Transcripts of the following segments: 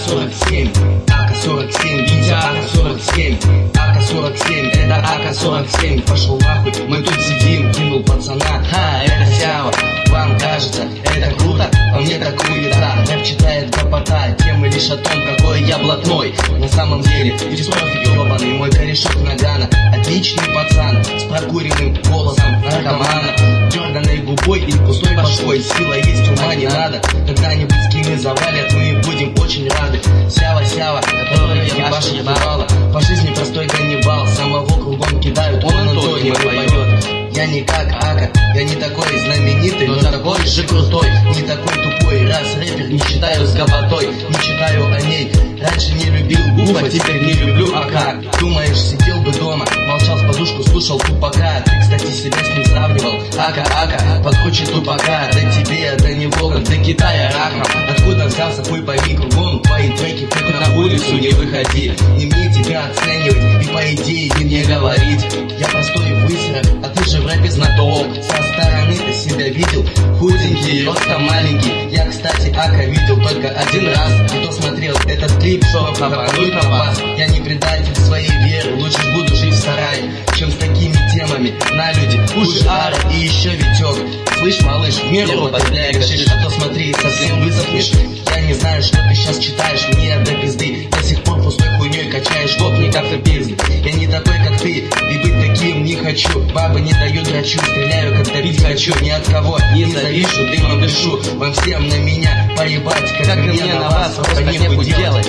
АК-47, АК-47, Витя, АК-47, АК-47, это АК-47. Пошел нахуй, мы тут сидим, кинул пацана. Это Сява, вам кажется, это круто, а мне так хуета. Рэп читает гопота, темы лишь о том, какой я блатной. На самом деле, дистрофик ебаный, мой корешок Нагана. Отличный пацан, с прокуренным голосом наркомана, дерганой губой и пустой башкой. Сила есть, ума не надо. Когда-нибудь скины завалят, мы будем очень рады. Сява, которая ебашит ебала, по жизни простой каннибал. Самого кругом кидают, он на то не поет. Я не как Ака, я не такой знаменитый, но такой же крутой. Не такой тупой, раз рэпер не считаю с гопотой. Не читаю о ней, раньше не любил Гуфа, теперь не люблю Ака. Думаешь, сидел бы дома, молчал с подушку, слушал Тупака. Ты, кстати, себя с ним сравнивал. Ака, подхочет Тупака. Да тебе, до него, до Китая рахом. Откуда взялся, хуй пойми, кругом твои треки, только на улицу не выходи. Не мне тебя оценивать и по идее не говорить. Я простой высерок, а ты же в рэпе знаток. Со стороны ты себя видел, худенький, ростом маленький. Я, кстати, Ака видел только один раз, и то смотрел этот клип, что пропадут на вас. Я не предатель своей веры, лучше буду жить в сарае, чем с такими темами на люди. Уши ара и еще Витек. Слышь, малыш, в меру употребляй гашиш, а то смотри, совсем высохнешь. Я не знаю, что ты сейчас читаешь, мне до пизды. До сих пор пустой хуйней качаешь, гопник автопизд. Я не такой, как ты, и быть таким не хочу. Бабы не дают драчу, стреляю, когда бить хочу. Ни от кого не завишу, дымом дышу. Вам всем на меня поебать, как и мне на вас, просто нехуй делать.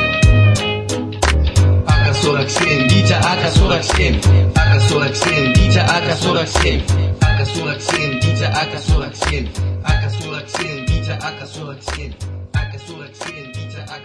АК-47, Витя, АК-47, АК-47, Витя, АК-47, АК-47, Витя, АК-47, АК-47, Витя, АК-47, АК-47, Витя, АК-47.